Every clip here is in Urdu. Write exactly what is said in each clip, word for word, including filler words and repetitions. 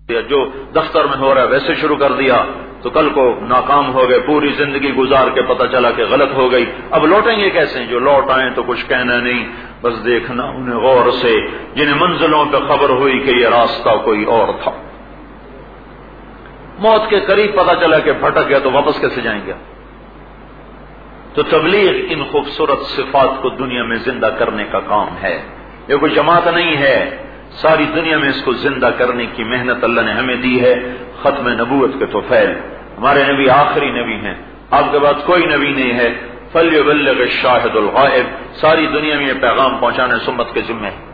جو دفتر میں ہو رہا ہے ویسے شروع کر دیا تو کل کو ناکام ہو گئے، پوری زندگی گزار کے پتہ چلا کہ غلط ہو گئی، اب لوٹیں گے کیسے؟ جو لوٹ آئیں تو کچھ کہنا نہیں، بس دیکھنا انہیں غور سے، جنہیں منزلوں پہ خبر ہوئی کہ یہ راستہ کوئی اور تھا، موت کے قریب پتہ چلا کہ بھٹک گیا تو واپس کیسے جائیں گے؟ تو تبلیغ ان خوبصورت صفات کو دنیا میں زندہ کرنے کا کام ہے، یہ کوئی جماعت نہیں ہے، ساری دنیا میں اس کو زندہ کرنے کی محنت اللہ نے ہمیں دی ہے ختم نبوت کے طفیل۔ ہمارے نبی آخری نبی ہیں، آپ کے بعد کوئی نبی نہیں ہے، فَلْيُبَلِّغِ الشَّاهِدُ الْغَائِبُ، ساری دنیا میں یہ پیغام پہنچانا سمت کے ذمہ ہے۔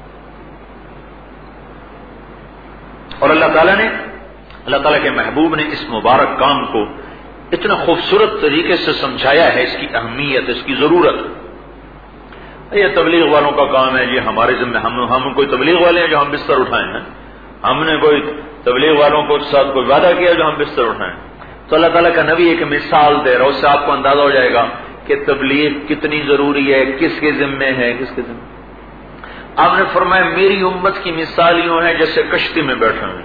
اور اللہ تعالیٰ نے اللہ تعالیٰ کے محبوب نے اس مبارک کام کو اتنا خوبصورت طریقے سے سمجھایا ہے، اس کی اہمیت، اس کی ضرورت۔ یہ تبلیغ والوں کا کام ہے، یہ ہمارے ذمہ، ہم ہم کوئی تبلیغ والے ہیں جو ہم بستر اٹھائے ہیں؟ ہم نے کوئی تبلیغ والوں کو ساتھ کوئی وعدہ کیا جو ہم بستر اٹھائیں؟ تو اللہ تعالیٰ کا نبی ایک مثال دے رہا ہے، اس سے آپ کو اندازہ ہو جائے گا کہ تبلیغ کتنی ضروری ہے، کس کے ذمہ ہے، کس کے ذمہ۔ آپ نے فرمایا میری امت کی مثال یوں ہے جیسے کشتی میں بیٹھے ہوئے،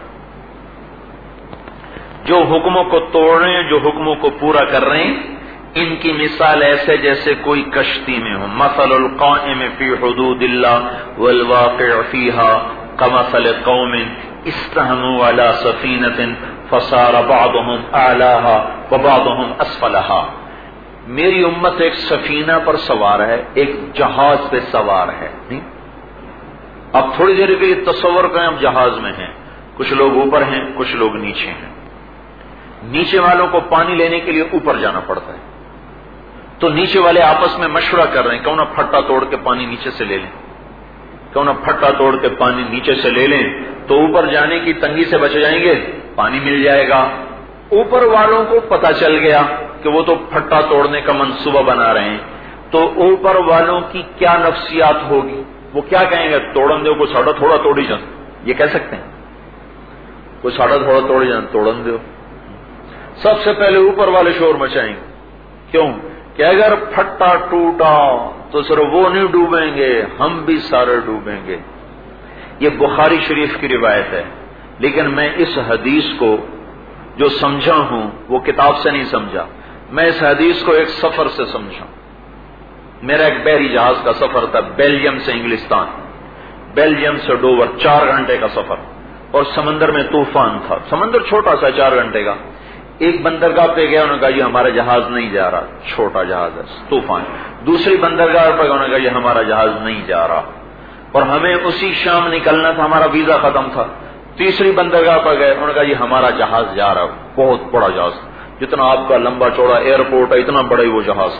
جو حکموں کو توڑ رہے ہیں، جو حکموں کو پورا کر رہے ہیں، ان کی مثال ایسے جیسے کوئی کشتی میں ہو۔ مثل القائم فی حدود اللہ والواقع فیہا کمثل قوم استہموا علی سفینۃ فصار بعضهم اعلاها وبعضهم اسفلها۔ میری امت ایک سفینہ پر سوار ہے، ایک جہاز پہ سوار ہے۔ نہیں، اب تھوڑی دیر کے لیے تصور کریں اب جہاز میں ہیں، کچھ لوگ اوپر ہیں، کچھ لوگ نیچے ہیں۔ نیچے والوں کو پانی لینے کے لیے اوپر جانا پڑتا ہے، تو نیچے والے آپس میں مشورہ کر رہے ہیں کیوں نہ پھٹا توڑ کے پانی نیچے سے لے لیں، کیوں نہ پھٹا توڑ کے پانی نیچے سے لے لیں تو اوپر جانے کی تنگی سے بچ جائیں گے، پانی مل جائے گا۔ اوپر والوں کو پتہ چل گیا کہ وہ تو پھٹا توڑنے کا منصوبہ بنا رہے ہیں، تو اوپر والوں کی کیا نفسیات ہوگی؟ وہ کیا کہیں گے؟ توڑن دو، کوئی ساڑھا تھوڑا توڑی جان، یہ کہہ سکتے ہیں؟ کوئی ساڑھا تھوڑا توڑی جان، توڑن دو۔ سب سے پہلے اوپر والے شور مچائیں گے، کیوں کہ اگر پھٹا ٹوٹا تو صرف وہ نہیں ڈوبیں گے، ہم بھی سارے ڈوبیں گے۔ یہ بخاری شریف کی روایت ہے، لیکن میں اس حدیث کو جو سمجھا ہوں وہ کتاب سے نہیں سمجھا، میں اس حدیث کو ایک سفر سے سمجھا۔ میرا ایک بحری جہاز کا سفر تھا، بیلجیم سے انگلستان، بیلجیم سے ڈوور، چار گھنٹے کا سفر، اور سمندر میں طوفان تھا، سمندر چھوٹا سا چار گھنٹے کا۔ ایک بندرگاہ پہ گیا، انہوں نے کہا یہ ہمارا جہاز نہیں جا رہا، چھوٹا جہاز ہے، طوفان۔ دوسری بندرگاہ پہ انہوں نے کہا یہ ہمارا جہاز نہیں جا رہا، اور ہمیں اسی شام نکلنا تھا، ہمارا ویزا ختم تھا۔ تیسری بندرگاہ پر گئے، انہوں نے کہا یہ ہمارا جہاز جا رہا، بہت بڑا جہاز، جتنا آپ کا لمبا چوڑا ایئرپورٹ ہے اتنا بڑا ہی وہ جہاز۔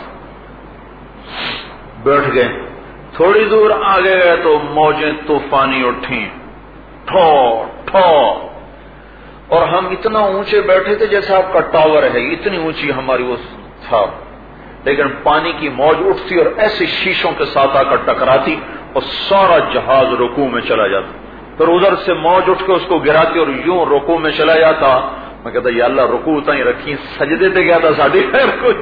بیٹھ گئے، تھوڑی دور آگے گئے تو موجیں طوفانی اٹھیں، ٹھو ٹھو، اور ہم اتنا اونچے بیٹھے تھے جیسے آپ کا ٹاور ہے، اتنی اونچی ہماری وہ تھا، لیکن پانی کی موج اٹھتی اور ایسے شیشوں کے ساتھ آ کر ٹکراتی اور سارا جہاز رکوع میں چلا جاتا، پھر ادھر سے موج اٹھ کے اس کو گراتی اور یوں رکوع میں چلا جاتا۔ میں کہتا یا اللہ رکوع تھی رکھی، سجدے تے گیا تھا ساڑھی خیر کوئی،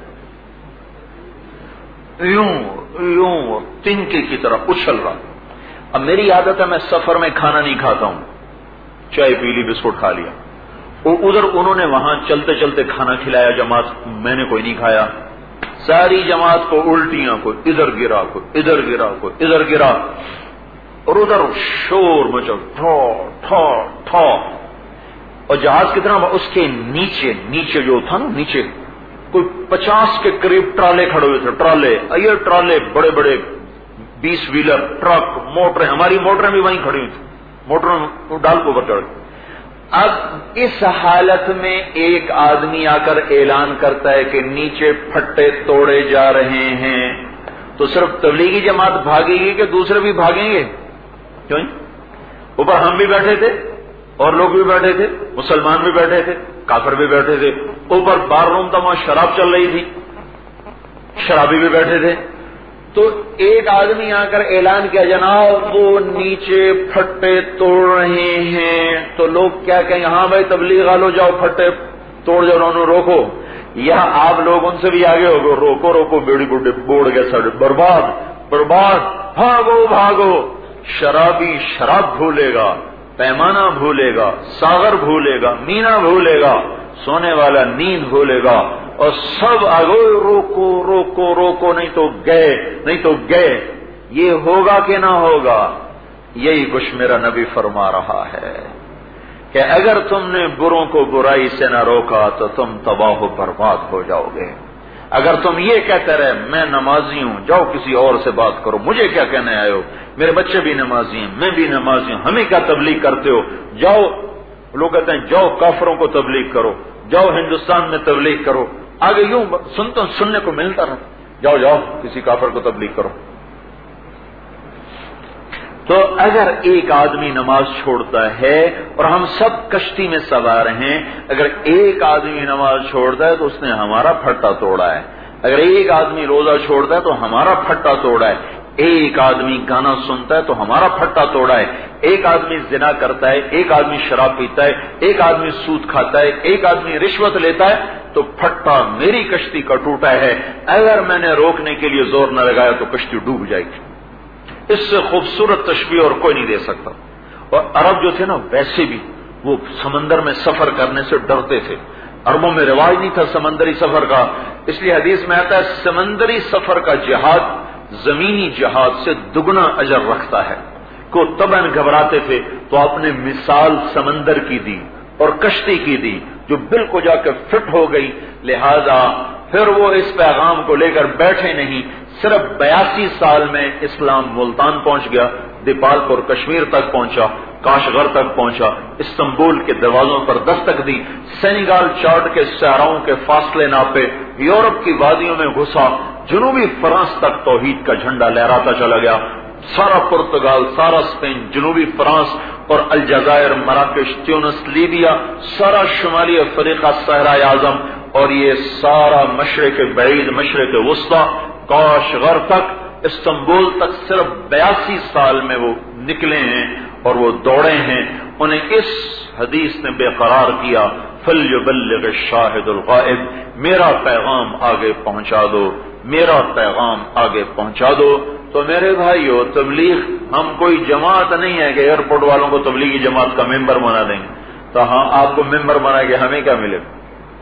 یوں یوں تنکے کی طرح اچھل رہا۔ اب میری عادت ہے میں سفر میں کھانا نہیں کھاتا ہوں، چائے پی لی، بسکٹ کھا لیا، اور ادھر انہوں نے وہاں چلتے چلتے کھانا کھلایا جماعت، میں نے کوئی نہیں کھایا، ساری جماعت کو الٹیاں، کوئی ادھر گرا، کوئی ادھر گرا، کوئی ادھر گرا، اور ادھر شور مچا، ٹھو ٹھو ٹھو، اور جہاز کتنا، اس کے نیچے نیچے جو تھا نا، نیچے کوئی پچاس کے قریب ٹرالے کھڑے ہوئے تھے، ٹرالے، یہ ٹرالے بڑے بڑے بیس ویلر، ٹرک، موٹریں، ہماری موٹریں بھی وہیں کھڑی ہوئی تھی، موٹروں ڈال کو اوپر چڑھ گئی۔ اب اس حالت میں ایک آدمی آ کر اعلان کرتا ہے کہ نیچے پھٹے توڑے جا رہے ہیں، تو صرف تبلیغی جماعت بھاگے گی کہ دوسرے بھی بھاگیں گے؟ کیوں؟ اوپر ہم بھی بیٹھے تھے اور لوگ بھی بیٹھے تھے، مسلمان بھی بیٹھے تھے، کافر بھی بیٹھے تھے، اوپر بار روم تھا، وہاں شراب چل رہی تھی، شرابی بھی بیٹھے تھے۔ تو ایک آدمی آ کر اعلان کیا جناب وہ نیچے پھٹے توڑ رہے ہیں، تو لوگ کیا کہیں ہاں بھائی تبلیغ والو جاؤ پھٹے توڑ جاؤ، انہوں نے روکو، یا آپ لوگ ان سے بھی آگے ہو گئے، روکو روکو، بیڑی بوڑھے بوڑ گئے سارے، برباد برباد، بھاگو بھاگو، شرابی شراب بھولے گا، پیمانہ بھولے گا، ساغر بھولے گا، مینا بھولے گا، سونے والا نیند بھولے گا، اور سب آگے روکو روکو روکو نہیں تو گئے نہیں تو گئے. یہ ہوگا کہ نہ ہوگا؟ یہی کچھ میرا نبی فرما رہا ہے کہ اگر تم نے بروں کو برائی سے نہ روکا تو تم تباہ و برباد ہو جاؤ گے. اگر تم یہ کہتے رہے میں نمازی ہوں، جاؤ کسی اور سے بات کرو، مجھے کیا کہنے آئے ہو، میرے بچے بھی نمازی ہیں، میں بھی نمازی ہوں، ہمیں کیا تبلیغ کرتے ہو، جاؤ. لوگ کہتے ہیں جاؤ کافروں کو تبلیغ کرو، جاؤ ہندوستان میں تبلیغ کرو. آگے یوں سنتا سننے کو ملتا رہا، جاؤ جاؤ کسی کافر کو تبلیغ کرو. تو اگر ایک آدمی نماز چھوڑتا ہے اور ہم سب کشتی میں سوار ہیں، اگر ایک آدمی نماز چھوڑتا ہے تو اس نے ہمارا پھٹا توڑا ہے. اگر ایک آدمی روزہ چھوڑتا ہے تو ہمارا پھٹا توڑا ہے. ایک آدمی گانا سنتا ہے تو ہمارا پھٹا توڑا ہے. ایک آدمی زنا کرتا ہے، ایک آدمی شراب پیتا ہے، ایک آدمی سود کھاتا ہے، ایک آدمی رشوت لیتا ہے، تو پھٹا میری کشتی کا ٹوٹا ہے. اگر میں نے روکنے کے لیے زور نہ لگایا تو کشتی ڈوب جائے گی. اس سے خوبصورت تشبیہ اور کوئی نہیں دے سکتا. اور عرب جو تھے نا ویسے بھی وہ سمندر میں سفر کرنے سے ڈرتے تھے. عربوں میں رواج نہیں تھا سمندری سفر کا، اس لیے حدیث میں آتا ہے سمندری سفر کا جہاد زمینی جہاد سے دگنا اجر رکھتا ہے. کو تباً گھبراتے تھے تو آپ نے مثال سمندر کی دی اور کشتی کی دی جو بالکل جا کے فٹ ہو گئی. لہذا پھر وہ اس پیغام کو لے کر بیٹھے نہیں، صرف بیاسی سال میں اسلام ملتان پہنچ گیا، دیپالپور کشمیر تک پہنچا، کاشغر تک پہنچا، استنبول کے دروازوں پر دستک دی، سینیگال چاٹ کے صحراؤں کے فاصلے ناپے، یورپ کی وادیوں میں گھسا، جنوبی فرانس تک توحید کا جھنڈا لہراتا چلا گیا. سارا پرتگال، سارا اسپین، جنوبی فرانس اور الجزائر، مراکش، تیونس، لیبیا، سارا شمالی افریقہ، صحرائے اعظم، اور یہ سارا مشرق بعید، مشرق وسطی، کاشغر تک، استنبول تک صرف بیاسی سال میں وہ نکلے ہیں اور وہ دوڑے ہیں. انہیں اس حدیث نے بے قرار کیا، فَلْيُبَلِّغِ الشَّاهِدُ الْغَائِبُ، میرا پیغام آگے پہنچا دو، میرا پیغام آگے پہنچا دو. تو میرے بھائیو، تبلیغ ہم کوئی جماعت نہیں ہے کہ ایئرپورٹ والوں کو تبلیغی جماعت کا ممبر بنا دیں گے. تو ہاں آپ کو ممبر بنائے گے، ہمیں کیا ملے گا؟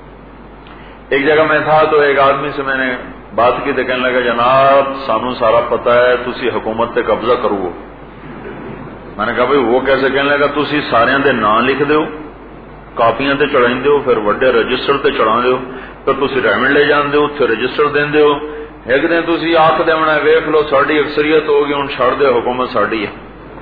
ایک جگہ میں تھا تو ایک آدمی سے میں نے بات کی تو کہنے لگا جناب سانو سارا پتا ہے تسی حکومت تے قبضہ کرو. میں نے کہا بھائی وہ کیسے؟ کہنے لگا تسی سارے دے نام لکھ دیو، کاپیاں تے چڑھائیں دیو، پھر وڈے رجسٹر تے چڑھا دیو، پھر تسی ریمنڈ لے جان دیو، اتنے رجسٹر دین دیو. ایک دن تسی آخ دیونا ویکھ لو ساڈی اکثریت ہوگی ہوں چھڑ دے حکومت ساڈی ہے.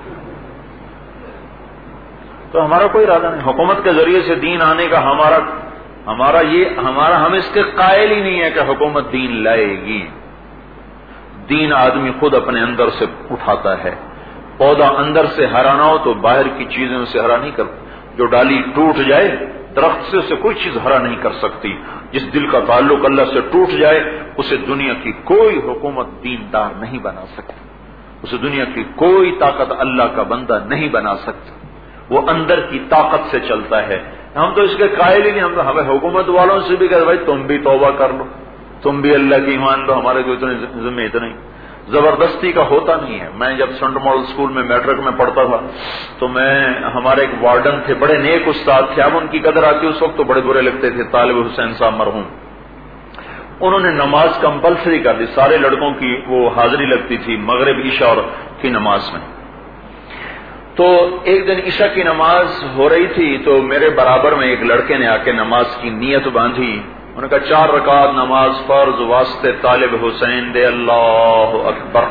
تو ہمارا کوئی ارادہ نہیں حکومت کے ذریعے سے دین آنے کا. ہمارا ہمارا یہ ہمارا ہم اس کے قائل ہی نہیں ہے کہ حکومت دین لائے گی. دین آدمی خود اپنے اندر سے اٹھاتا ہے. پودا اندر سے ہرا نہ ہو تو باہر کی چیزوں سے ہرا نہیں کرتا. جو ڈالی ٹوٹ جائے درخت سے اسے کوئی چیز ہرا نہیں کر سکتی. جس دل کا تعلق اللہ سے ٹوٹ جائے اسے دنیا کی کوئی حکومت دیندار نہیں بنا سکتی. اسے دنیا کی کوئی طاقت اللہ کا بندہ نہیں بنا سکتی. وہ اندر کی طاقت سے چلتا ہے. ہم تو اس کے قائل ہی نہیں. ہم تو ہمیں حکومت والوں سے بھی کہتے بھائی تم بھی توبہ کر لو، تم بھی اللہ کی ایمان لو، ہمارے تو اتنے ذمہ اتنے ہی. زبردستی کا ہوتا نہیں ہے. میں جب سینٹ ماڈل اسکول میں میٹرک میں پڑھتا تھا تو میں ہمارے ایک وارڈن تھے، بڑے نیک استاد تھے. اب ان کی قدر آتی اس وقت تو بڑے برے لگتے تھے. طالب حسین صاحب مرحوم، انہوں نے نماز کمپلسری کر دی. سارے لڑکوں کی وہ حاضری لگتی تھی مغرب عشاء اور کی نماز میں. تو ایک دن عشاء کی نماز ہو رہی تھی تو میرے برابر میں ایک لڑکے نے آ کے نماز کی نیت باندھی. انہوں نے کہا چار رکعت نماز فرض واسطے طالب حسین دے، اللہ اکبر.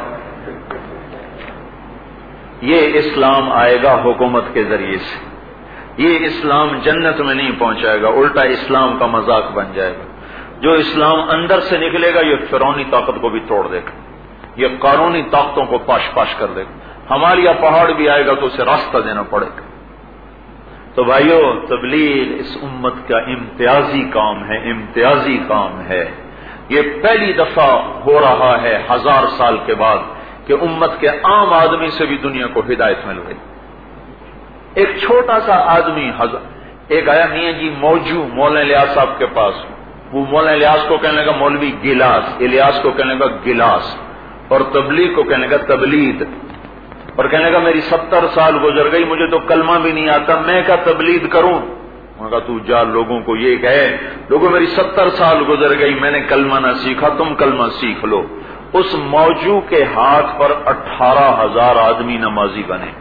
یہ اسلام آئے گا حکومت کے ذریعے سے. یہ اسلام جنت میں نہیں پہنچائے گا، الٹا اسلام کا مذاق بن جائے گا. جو اسلام اندر سے نکلے گا یہ فرعونی طاقت کو بھی توڑ دے گا، یہ قارونی طاقتوں کو پاش پاش کر دے گا. ہمالیہ پہاڑ بھی آئے گا تو اسے راستہ دینا پڑے گا. تو بھائیو، تبلیغ اس امت کا امتیازی کام ہے، امتیازی کام ہے. یہ پہلی دفعہ ہو رہا ہے ہزار سال کے بعد کہ امت کے عام آدمی سے بھی دنیا کو ہدایت مل گئی. ایک چھوٹا سا آدمی ایک آیا میاں جی موجو مولانا الیاس صاحب کے پاس. وہ مولانا الیاس کو کہنے لگا مولوی گلاس، الیاس کو کہنے لگا گلاس، اور تبلیغ کو کہنے لگا تبلیغ. اور کہنے لگا میری ستر سال گزر گئی، مجھے تو کلمہ بھی نہیں آتا، میں کیا تبلیغ کروں؟ انہوں نے کہا تو جا لوگوں کو یہ کہے، لوگوں میری ستر سال گزر گئی، میں نے کلمہ نہ سیکھا، تم کلمہ سیکھ لو۔ اس موجو کے ہاتھ پر اٹھارہ ہزار آدمی نمازی بنے۔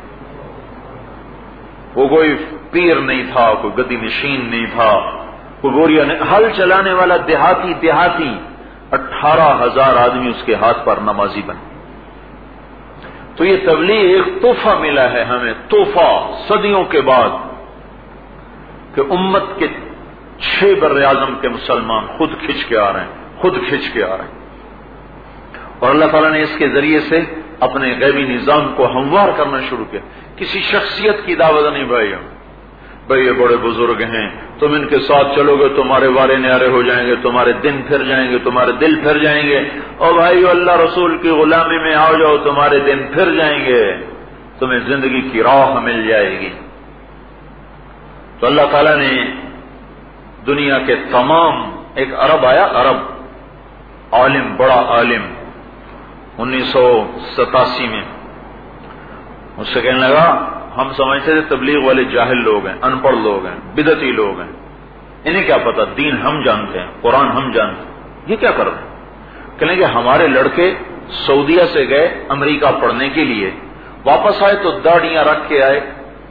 وہ کوئی پیر نہیں تھا، کوئی گدی نشین نہیں تھا، کوئی بوریا نہیں، ہل چلانے والا دیہاتی دیہاتی اٹھارہ ہزار آدمی اس کے ہاتھ پر نمازی بنے۔ تو یہ تبلیغ ایک تحفہ ملا ہے ہمیں، تحفہ صدیوں کے بعد، کہ امت کے چھ بر اعظم کے مسلمان خود کھچ کے آ رہے ہیں، خود کھچ کے آ رہے ہیں، اور اللہ تعالیٰ نے اس کے ذریعے سے اپنے غیبی نظام کو ہموار کرنا شروع کیا۔ کسی شخصیت کی دعوت نہیں بھائی، بھائی یہ بڑے بزرگ ہیں، تم ان کے ساتھ چلو گے تمہارے وارے نیارے ہو جائیں گے، تمہارے دن پھر جائیں گے، تمہارے دل پھر جائیں گے، اور بھائی اللہ رسول کی غلامی میں آ جاؤ، تمہارے دن پھر جائیں گے، تمہیں زندگی کی راہ مل جائے گی۔ تو اللہ تعالیٰ نے دنیا کے تمام، ایک عرب آیا، عرب عالم، بڑا عالم، انیس سو ستاسی میں مجھ سے کہنے لگا ہم سمجھتے تھے تبلیغ والے جاہل لوگ ہیں، ان پڑھ لوگ ہیں، بدعتی لوگ ہیں، انہیں کیا پتا، دین ہم جانتے ہیں، قرآن ہم جانتے ہیں، یہ کیا کر رہے ہیں؟ کہنے کہ ہمارے لڑکے سعودیہ سے گئے امریکہ پڑھنے کے لیے، واپس آئے تو داڑیاں رکھ کے آئے،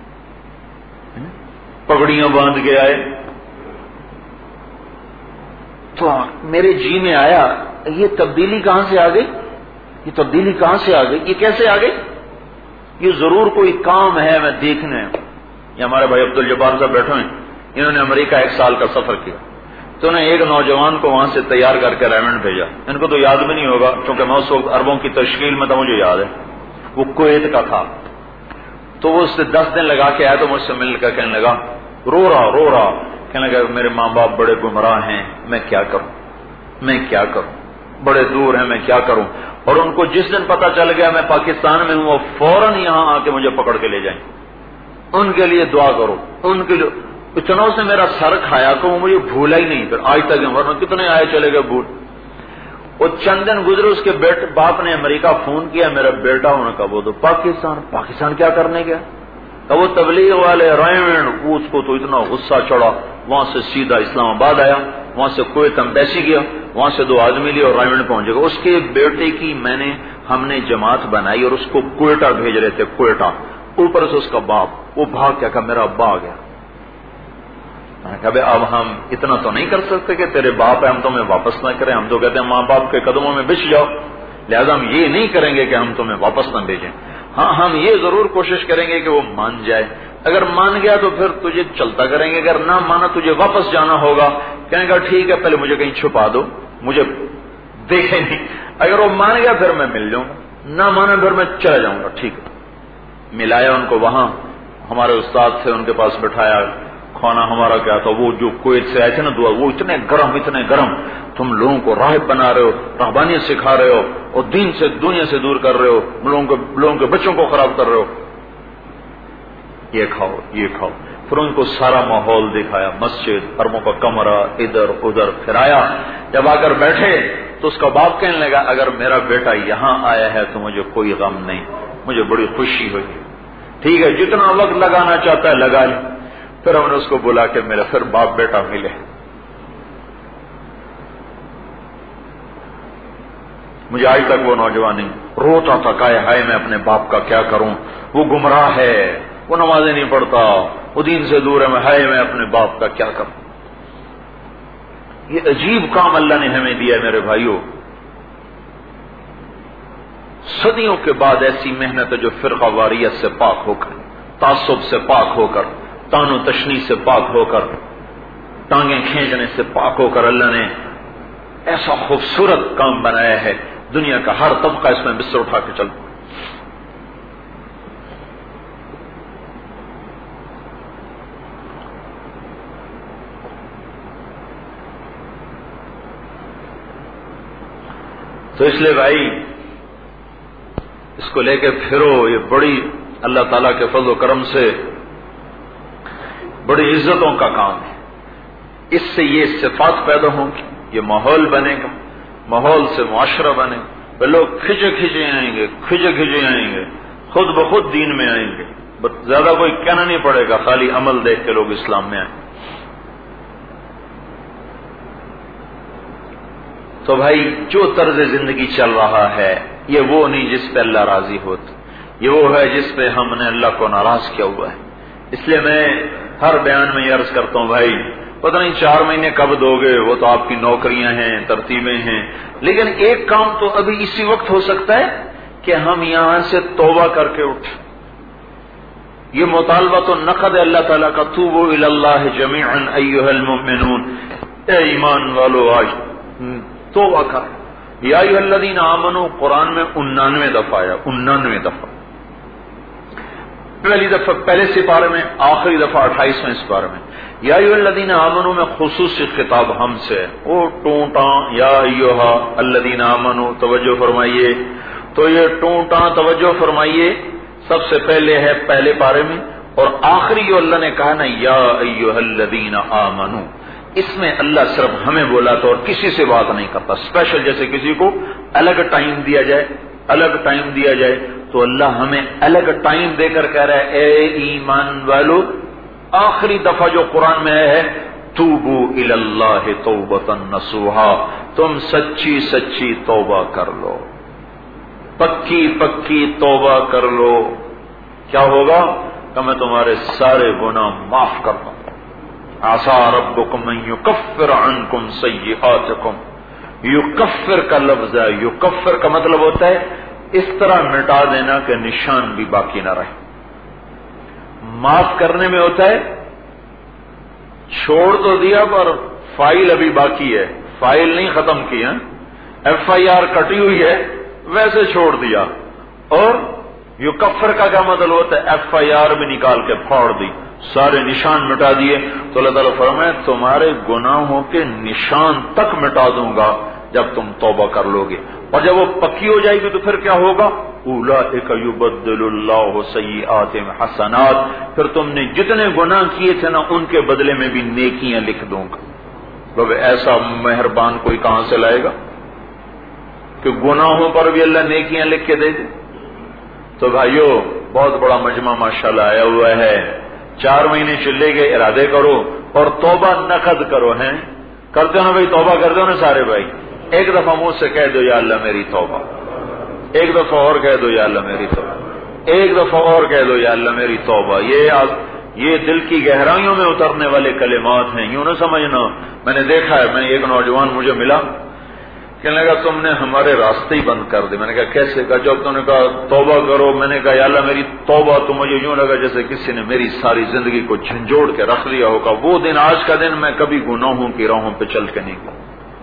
پگڑیاں باندھ کے آئے، تو میرے جی میں آیا یہ تبدیلی کہاں سے آ گئی، یہ تبدیلی کہاں سے آ گئی، یہ کیسے آ گئی؟ یہ ضرور کوئی کام ہے، میں دیکھنے۔ یہ ہمارے بھائی عبد الجبار صاحب بیٹھے ہیں، انہوں نے امریکہ ایک سال کا سفر کیا، تو انہیں ایک نوجوان کو وہاں سے تیار کر کے ریمنڈ بھیجا، ان کو تو یاد بھی نہیں ہوگا کیونکہ میں اس وقت عربوں کی تشکیل میں تھا، مجھے یاد ہے، وہ کویت کا تھا، تو وہ اس سے دس دن لگا کے آیا، تو مجھ سے مل کر کہنے لگا، رو رہا رو رہا کہنے لگا میرے ماں باپ بڑے گمراہ ہیں، میں کیا کروں، میں کیا کروں، بڑے دور ہیں، میں کیا کروں، اور ان کو جس دن پتا چل گیا میں پاکستان میں ہوں، وہ فوراً یہاں آ کے مجھے پکڑ کے لے جائیں، ان کے لیے دعا کرو، ان کے لیے اتنا سے میرا سر کھایا کہ وہ مجھے بھولا ہی نہیں، پھر آج تک ورنہ کتنے آئے چلے گئے بھول۔ وہ چند دن گزرے، اس کے بیٹے باپ نے امریکہ فون کیا، میرا بیٹا ہونے کا، وہ تو پاکستان، پاکستان کیا کرنے گیا؟ وہ تبلیغ والے رائمنڈ، اس کو تو اتنا غصہ چڑھا، وہاں سے سیدھا اسلام آباد آیا، وہاں سے کویت امبیسی گیا، وہاں سے دو آدمی لیے اور رائمنڈ پہنچ گئے۔ اس کے بیٹے کی میں نے ہم نے جماعت بنائی اور اس کو کوئٹہ بھیج رہے تھے، کوئٹہ، اوپر سے اس کا باپ، وہ بھاگ کیا کہا میرا ابا آ گیا۔ میں نے کہا بھائی اب ہم اتنا تو نہیں کر سکتے کہ تیرے باپ ہے ہم تمہیں واپس نہ کریں، ہم تو کہتے ہیں ماں باپ کے قدموں میں بچ جاؤ، لہذا ہم یہ نہیں کریں گے کہ ہم تمہیں واپس نہ بھیجیں، ہاں ہم یہ ضرور کوشش کریں گے کہ وہ مان جائے، اگر مان گیا تو پھر تجھے چلتا کریں گے، اگر نہ مانا تجھے واپس جانا ہوگا۔ کہنے کا ٹھیک ہے پہلے مجھے کہیں چھپا دو، مجھے دیکھے نہیں، اگر وہ مان گیا پھر میں مل جاؤں گا، نہ مانا پھر میں چلا جاؤں گا۔ ٹھیک ہے، ملایا ان کو، وہاں ہمارے استاد تھے ان کے پاس بٹھایا، کھانا ہمارا کیا تھا، وہ جو کویت سے آئے تھے نا دعا، وہ اتنے گرم اتنے گرم، تم لوگوں کو راہب بنا رہے ہو، رہبانیت سکھا رہے ہو، اور دین سے دنیا سے دور کر رہے ہو، لوگوں کے لوگوں کے بچوں کو خراب کر رہے ہو، یہ کھاؤ یہ کھاؤ۔ پھر ان کو سارا ماحول دکھایا، مسجد، عربوں کا کمرہ، ادھر ادھر پھرایا۔ جب آ کر بیٹھے تو اس کا باپ کہنے لگا اگر میرا بیٹا یہاں آیا ہے تو مجھے کوئی غم نہیں، مجھے بڑی خوشی ہوئی، ٹھیک ہے جتنا وقت لگانا چاہتا ہے لگا لے۔ پھر ہم نے اس کو بلا کے میرا پھر باپ بیٹا ملے، مجھے آج تک وہ نوجوان نہیں روتا تھا، کہا ہائے میں اپنے باپ کا کیا کروں، وہ گمراہ ہے، وہ نمازیں نہیں پڑھتا، وہ دین سے دور ہے، میں ہائے میں اپنے باپ کا کیا کروں۔ یہ عجیب کام اللہ نے ہمیں دیا ہے میرے بھائیوں، صدیوں کے بعد ایسی محنت ہے جو فرقہ واریت سے پاک ہو کر، تعصب سے پاک ہو کر، تان و تشنی سے پاک ہو کر، ٹانگیں کھینچنے سے پاک ہو کر اللہ نے ایسا خوبصورت کام بنایا ہے، دنیا کا ہر طبقہ اس میں بستر اٹھا کے چلتا۔ تو اس لیے بھائی اس کو لے کے پھرو، یہ بڑی اللہ تعالیٰ کے فضل و کرم سے بڑی عزتوں کا کام ہے، اس سے یہ صفات پیدا ہوں گی، یہ ماحول بنے گا، ماحول سے معاشرہ بنے گا، لوگ کھچے کھچے آئیں گے، کھچے کھچے آئیں گے، خود بخود دین میں آئیں گے، زیادہ کوئی کہنا نہیں پڑے گا، خالی عمل دیکھ کے لوگ اسلام میں آئیں۔ تو بھائی جو طرز زندگی چل رہا ہے یہ وہ نہیں جس پہ اللہ راضی ہوتا، یہ وہ ہے جس پہ ہم نے اللہ کو ناراض کیا ہوا ہے۔ اس لیے میں ہر بیان میں یہ عرض کرتا ہوں بھائی پتہ نہیں چار مہینے کب دو گے، وہ تو آپ کی نوکریاں ہیں، ترتیبیں ہیں، لیکن ایک کام تو ابھی اسی وقت ہو سکتا ہے کہ ہم یہاں سے توبہ کر کے اٹھ۔ یہ مطالبہ تو نقد ہے اللہ تعالیٰ کا، توبوا الی اللہ جمیعا ایھا المؤمنون، اے ایمان والو آج توبہ کر۔ یا ایھا الذین آمنوا قرآن میں انانوے دفعہ آیا، انانوے دفعہ، پہلی دفعہ پہلے سپارے میں، آخری دفعہ اٹھائیسویں سپارے میں۔ یا ایھا الذین آمنوا میں خصوصی خطاب ہم سے، او ٹونٹاں یا ایھا الذین آمنوا، توجہ فرمائیے، تو یہ ٹونٹاں توجہ فرمائیے سب سے پہلے ہے پہلے پارے میں، اور آخری جو اللہ نے کہا نا یا ایھا الذین آمنوا، اس میں اللہ صرف ہمیں بولا تو اور کسی سے بات نہیں کرتا، اسپیشل جیسے کسی کو الگ ٹائم دیا جائے، الگ ٹائم دیا جائے تو اللہ ہمیں الگ ٹائم دے کر کہہ رہا ہے اے ایمان والو، آخری دفعہ جو قرآن میں ہے توبو الی اللہ توبۃ نصوحا، تم سچی سچی توبہ کر لو، پکی پکی توبہ کر لو، کیا ہوگا کہ میں تمہارے سارے گناہ معاف کر دوں۔ عسى ربكم ان يكفر عنكم سيئاتكم، یکفر کا لفظ ہے، یکفر کا مطلب ہوتا ہے اس طرح مٹا دینا کہ نشان بھی باقی نہ رہے۔ معاف کرنے میں ہوتا ہے چھوڑ تو دیا پر فائل ابھی باقی ہے، فائل نہیں ختم کی ہے، ایف آئی آر کٹی ہوئی ہے ویسے چھوڑ دیا، اور یکفر کا کیا مطلب ہوتا ہے ایف آئی آر بھی نکال کے پھاڑ دی، سارے نشان مٹا دیے، تو اللہ تعالیٰ فرمائے تمہارے گناہوں کے نشان تک مٹا دوں گا جب تم توبہ کر لو گے، اور جب وہ پکی ہو جائے گی تو پھر کیا ہوگا، اولئک یبدل اللہ سیئاتہم حسنات، پھر تم نے جتنے گناہ کیے تھے نا ان کے بدلے میں بھی نیکیاں لکھ دوں گا۔ بھائی ایسا مہربان کوئی کہاں سے لائے گا کہ گناہوں پر بھی اللہ نیکیاں لکھ کے دے دے؟ تو بھائیو بہت بڑا مجمع ماشاءاللہ آیا ہوا ہے، چار مہینے چلے گئے، ارادے کرو اور توبہ نقد کرو، ہیں کرتے ہو نا بھائی، توبہ کرتے ہو نا سارے بھائی، ایک دفعہ منہ سے کہہ دو یا اللہ میری توبہ، ایک دفعہ اور کہہ دو یا اللہ میری توبہ، ایک دفعہ اور کہہ دو یا اللہ میری توبہ۔ یہ یہ دل کی گہرائیوں میں اترنے والے کلمات ہیں، یوں نہ سمجھنا۔ میں نے دیکھا ہے، میں ایک نوجوان مجھے ملا، کہنے لگا تم نے ہمارے راستے ہی بند کر دی۔ میں نے کہا کیسے؟ کہا جب تم نے کہا توبہ کرو، میں نے کہا یا اللہ میری توبہ، تو مجھے یوں لگا جیسے کسی نے میری ساری زندگی کو جھنجھوڑ کے رکھ لیا ہوگا۔ وہ دن آج کا دن میں کبھی گناہوں کی راہوں پہ چل کے نہیں گیا۔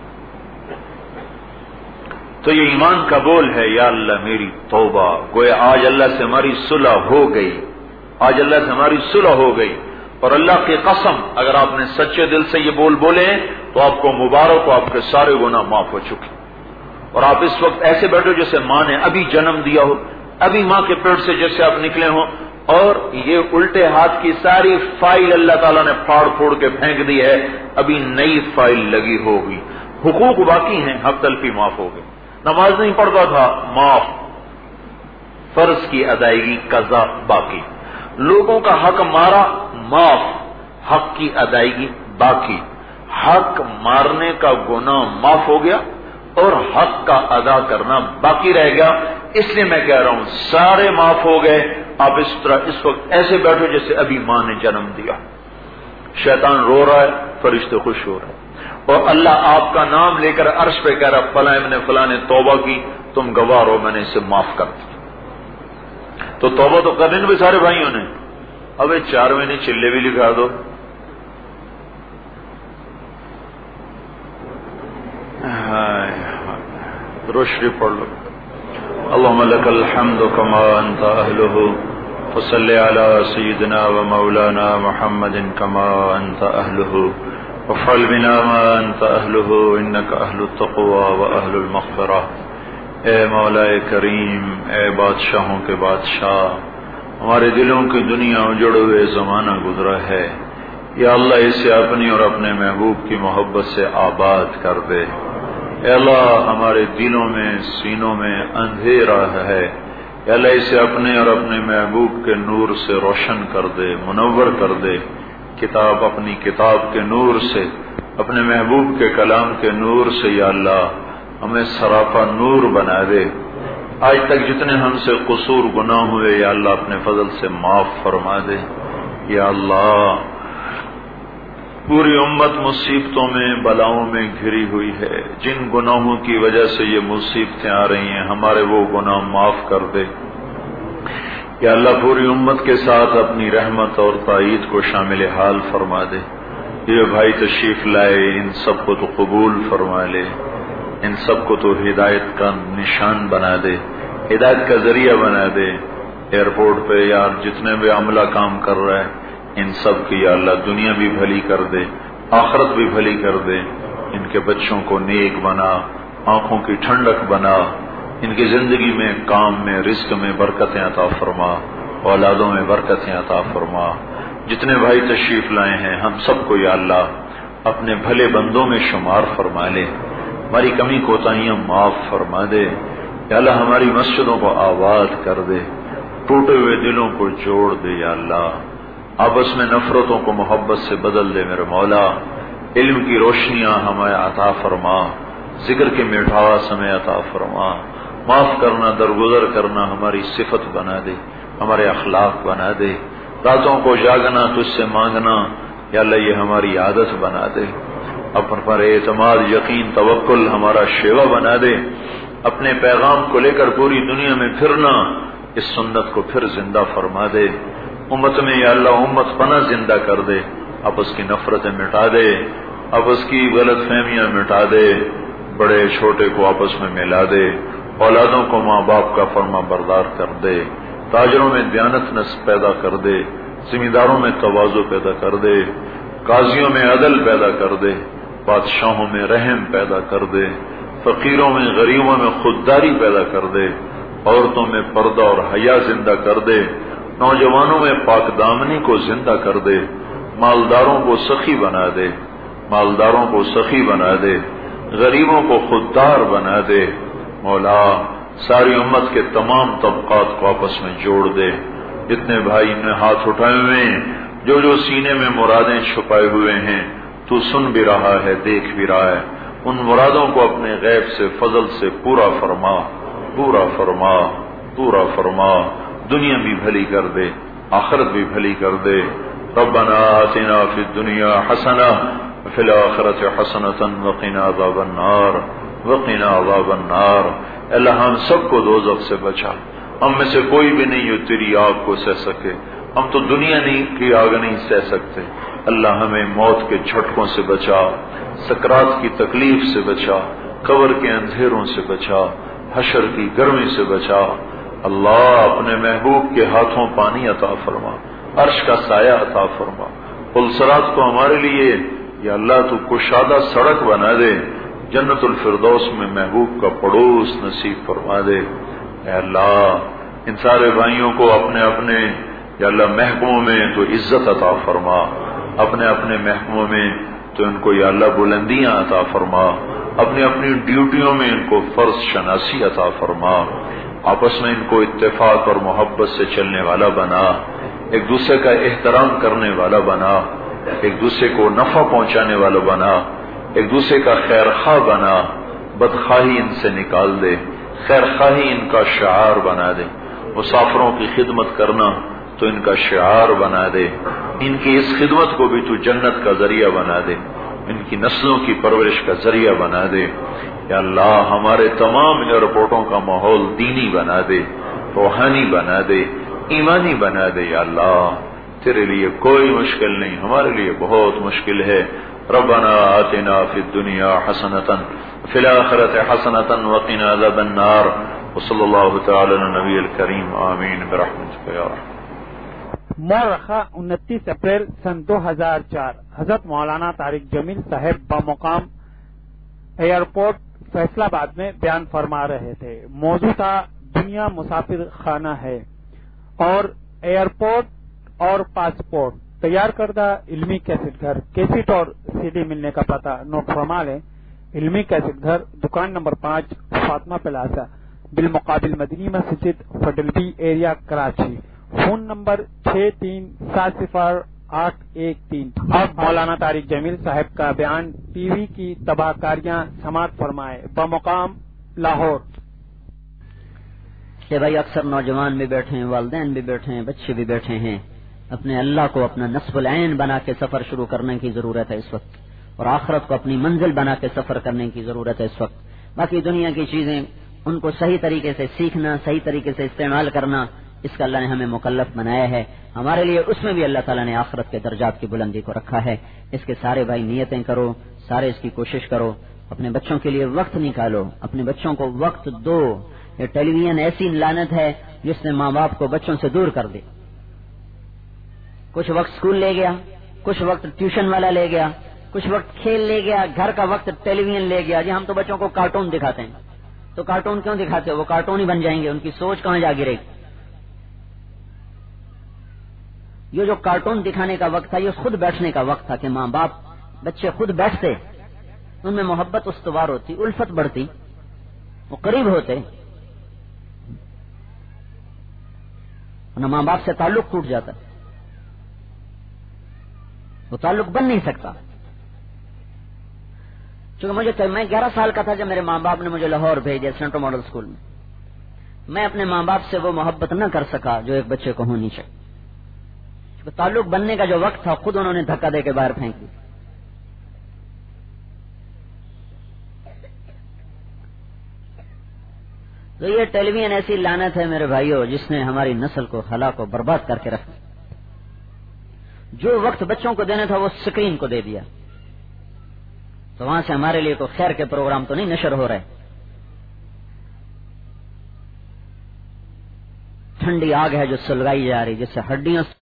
تو یہ ایمان کا بول ہے یا اللہ میری توبہ، گویا آج اللہ سے ہماری صلح ہو گئی، آج اللہ سے ہماری صلح ہو گئی، اور اللہ کی قسم اگر آپ نے سچے دل سے یہ بول بولے تو آپ کو مبارک ہو، آپ کے سارے گناہ معاف ہو چکے، اور آپ اس وقت ایسے بیٹھو جیسے ماں نے ابھی جنم دیا ہو، ابھی ماں کے پیٹ سے جیسے آپ نکلے ہوں، اور یہ الٹے ہاتھ کی ساری فائل اللہ تعالیٰ نے پھاڑ پھوڑ کے پھینک دی ہے، ابھی نئی فائل لگی ہوگی، حقوق باقی ہیں، حق تلفی معاف ہو گئے، نماز نہیں پڑھتا تھا معاف، فرض کی ادائیگی قضا باقی، لوگوں کا حق مارا معاف، حق کی ادائیگی باقی، حق مارنے کا گناہ معاف ہو گیا اور حق کا ادا کرنا باقی رہ گیا۔ اس لیے میں کہہ رہا ہوں سارے معاف ہو گئے، آپ اس طرح اس وقت ایسے بیٹھو جیسے ابھی ماں نے جنم دیا، شیطان رو رہا ہے، فرشتے خوش ہو رہے ہیں، اور اللہ آپ کا نام لے کر عرش پہ کہہ رہا فلاں ابن فلاں نے توبہ کی، تم گواہ ہو میں نے اسے معاف کر دیا۔ تو توبہ تو کرنے بھی سارے بھائیوں نے، اب یہ چار مہینے چلے بھی لکھا دو، روشنی پڑھ لو۔ اللهم لك الحمد كما انت اهله وصل على سيدنا ومولانا محمد كما انت اهله وفعل بنا ما انت اهله انك اهل التقوى واهل المغفرة۔ اے مولا کریم، اے بادشاہوں کے بادشاہ، ہمارے دلوں کی دنیا اجڑے ہوئے زمانہ گزرا ہے، یا اللہ اسے اپنی اور اپنے محبوب کی محبت سے آباد کر دے۔ اے اللہ ہمارے دلوں میں سینوں میں اندھیرا ہے، یا اللہ اسے اپنے اور اپنے محبوب کے نور سے روشن کر دے، منور کر دے، کتاب اپنی کتاب کے نور سے، اپنے محبوب کے کلام کے نور سے یا اللہ ہمیں سراپا نور بنا دے۔ آج تک جتنے ہم سے قصور گناہ ہوئے یا اللہ اپنے فضل سے معاف فرما دے۔ یا اللہ پوری امت مصیبتوں میں بلاؤں میں گھری ہوئی ہے، جن گناہوں کی وجہ سے یہ مصیبتیں آ رہی ہیں ہمارے وہ گناہ معاف کر دے۔ یا اللہ پوری امت کے ساتھ اپنی رحمت اور تائید کو شامل حال فرما دے۔ یہ بھائی تشریف لائے ان سب کو تو قبول فرما لے، ان سب کو تو ہدایت کا نشان بنا دے، ہدایت کا ذریعہ بنا دے۔ ایئرپورٹ پہ یار جتنے بھی عملہ کام کر رہا ہے ان سب کی یا اللہ دنیا بھی بھلی کر دے، آخرت بھی بھلی کر دے۔ ان کے بچوں کو نیک بنا، آنکھوں کی ٹھنڈک بنا، ان کی زندگی میں کام میں رزق میں برکتیں عطا فرما، اولادوں میں برکتیں عطا فرما۔ جتنے بھائی تشریف لائے ہیں ہم سب کو یا اللہ اپنے بھلے بندوں میں شمار فرما لے، ہماری کمی کوتاہیاں معاف فرما دے۔ یا اللہ ہماری مسجدوں کو آباد کر دے، ٹوٹے ہوئے دلوں کو جوڑ دے یا اللہ، آپس میں نفرتوں کو محبت سے بدل دے میرے مولا۔ علم کی روشنیاں ہمیں عطا فرما، ذکر کے مٹھاس ہمیں عطا فرما، معاف کرنا درگزر کرنا ہماری صفت بنا دے، ہمارے اخلاق بنا دے۔ راتوں کو جاگنا تجھ سے مانگنا یا اللہ یہ ہماری عادت بنا دے، اپن پر اعتماد یقین توکل ہمارا شیوا بنا دے۔ اپنے پیغام کو لے کر پوری دنیا میں پھرنا، اس سنت کو پھر زندہ فرما دے۔ امت میں یا اللہ امت پناہ زندہ کر دے، آپس کی نفرتیں مٹا دے، آپس کی غلط فہمیاں مٹا دے، بڑے چھوٹے کو آپس میں ملا دے، اولادوں کو ماں باپ کا فرما بردار کر دے، تاجروں میں دیانت نصب پیدا کر دے، زمینداروں میں تواضع پیدا کر دے، قاضیوں میں عدل پیدا کر دے، بادشاہوں میں رحم پیدا کر دے، فقیروں میں غریبوں میں خودداری پیدا کر دے، عورتوں میں پردہ اور حیا زندہ کر دے، نوجوانوں میں پاک دامنی کو زندہ کر دے، مالداروں کو سخی بنا دے، مالداروں کو سخی بنا دے، غریبوں کو خوددار بنا دے۔ مولا ساری امت کے تمام طبقات کو آپس میں جوڑ دے۔ جتنے بھائی نے ہاتھ اٹھائے ہوئے ہیں، جو جو سینے میں مرادیں چھپائے ہوئے ہیں، تو سن بھی رہا ہے دیکھ بھی رہا ہے، ان مرادوں کو اپنے غیب سے فضل سے پورا فرما، پورا فرما، پورا فرما۔ دنیا بھی بھلی کر دے، آخرت بھی بھلی کر دے۔ ربنا آتنا فی الدنیا حسنہ وفی الآخرۃ حسنۃ وقنا عذاب النار، وقنا عذاب النار۔ اللہ ہم سب کو دوزخ سے بچا، ہم میں سے کوئی بھی نہیں جو تیری آگ کو سہ سکے، ہم تو دنیا نہیں کی آگ نہیں سہ سکتے۔ اللہ ہمیں موت کے جھٹکوں سے بچا، سکرات کی تکلیف سے بچا، قبر کے اندھیروں سے بچا، حشر کی گرمی سے بچا۔ اللہ اپنے محبوب کے ہاتھوں پانی عطا فرما، عرش کا سایہ عطا فرما۔ پلسرات کو ہمارے لیے یا اللہ تو کشادہ سڑک بنا دے، جنت الفردوس میں محبوب کا پڑوس نصیب فرما دے۔ اے اللہ ان سارے بھائیوں کو اپنے اپنے یا اللہ محکموں میں تو عزت عطا فرما، اپنے اپنے محکموں میں تو ان کو یا اللہ بلندیاں عطا فرما، اپنی اپنی ڈیوٹیوں میں ان کو فرض شناسی عطا فرما، آپس میں ان کو اتفاق اور محبت سے چلنے والا بنا، ایک دوسرے کا احترام کرنے والا بنا، ایک دوسرے کو نفع پہنچانے والا بنا، ایک دوسرے کا خیر خواہ بنا، بدخواہی ان سے نکال دے، خیر خواہی ان کا شعار بنا دے، مسافروں کی خدمت کرنا تو ان کا شعار بنا دے، ان کی اس خدمت کو بھی تو جنت کا ذریعہ بنا دے، ان کی نسلوں کی پرورش کا ذریعہ بنا دے۔ یا اللہ ہمارے تمام ایئرپورٹوں کا ماحول دینی بنا دے، روحانی بنا دے، ایمانی بنا دے۔ یا اللہ تیرے لیے کوئی مشکل نہیں، ہمارے لیے بہت مشکل ہے۔ ربنا آتنا فی الدنیا حسنۃ وفی الآخرۃ حسنۃ وقنا عذاب النار، وصلی اللہ تعالی علی النبی الکریم، آمین برحمتک یا رحمۃ۔ مورخہ انتیس اپریل سن دو ہزار چار حضرت مولانا طارق جمیل صاحب بمقام ایئرپورٹ فیصل آباد میں بیان فرما رہے تھے۔ موضوع تھا دنیا مسافر خانہ ہے اور ایئرپورٹ اور پاسپورٹ۔ تیار کردہ علمی کیسٹ گھر، کیسٹ اور سی ڈی ملنے کا پتہ نوٹ فرما لیں۔ علمی کیسٹ گھر، دکان نمبر پانچ، فاطمہ پلازا، بالمقابل Madni Masjid federal B area Karachi. Phone number چھ تین سات صفر آٹھ ایک تین۔ اب مولانا طارق جمیل صاحب کا بیان ٹی وی کی تباہ کاریاں سماعت فرمائے بمقام لاہور۔ کہ بھائی اکثر نوجوان بھی بیٹھے ہیں، والدین بھی بیٹھے ہیں، بچے بھی بیٹھے ہیں، اپنے اللہ کو اپنا نصب العین بنا کے سفر شروع کرنے کی ضرورت ہے اس وقت، اور آخرت کو اپنی منزل بنا کے سفر کرنے کی ضرورت ہے اس وقت۔ باقی دنیا کی چیزیں ان کو صحیح طریقے سے سیکھنا، صحیح طریقے سے استعمال کرنا، اس کا اللہ نے ہمیں مکلف بنایا ہے ہمارے لیے، اس میں بھی اللہ تعالیٰ نے آخرت کے درجات کی بلندی کو رکھا ہے۔ اس کے سارے بھائی نیتیں کرو، سارے اس کی کوشش کرو، اپنے بچوں کے لیے وقت نکالو، اپنے بچوں کو وقت دو۔ یہ ٹیلی ویژن ایسی لعنت ہے جس نے ماں باپ کو بچوں سے دور کر دی۔ کچھ وقت اسکول لے گیا، کچھ وقت ٹیوشن والا لے گیا، کچھ وقت کھیل لے گیا، گھر کا وقت ٹیلی ویژن لے گیا۔ جی ہم تو بچوں کو کارٹون دکھاتے ہیں، تو کارٹون کیوں دکھاتے ہو؟ وہ کارٹون ہی بن جائیں گے، ان کی سوچ کہاں جا گرے گی؟ یہ جو کارٹون دکھانے کا وقت تھا، یہ خود بیٹھنے کا وقت تھا کہ ماں باپ بچے خود بیٹھتے، ان میں محبت استوار ہوتی، الفت بڑھتی، وہ قریب ہوتے، ورنہ ماں باپ سے تعلق ٹوٹ جاتا، وہ تعلق بن نہیں سکتا۔ چونکہ مجھے میں گیارہ سال کا تھا جب میرے ماں باپ نے مجھے لاہور بھیجا سینٹرل ماڈل اسکول میں، میں اپنے ماں باپ سے وہ محبت نہ کر سکا جو ایک بچے کو ہونی چاہیے۔ تعلق بننے کا جو وقت تھا خود انہوں نے دھکا دے کے باہر پھینک دی۔ تو یہ ٹیلی ویژن ایسی لعنت ہے میرے بھائیوں جس نے ہماری نسل کو خلا کو برباد کر کے رکھا۔ جو وقت بچوں کو دینا تھا وہ اسکرین کو دے دیا، تو وہاں سے ہمارے لیے کوئی خیر کے پروگرام تو نہیں نشر ہو رہے۔ ٹھنڈی آگ ہے جو سلگائی جا رہی، جس سے ہڈیوں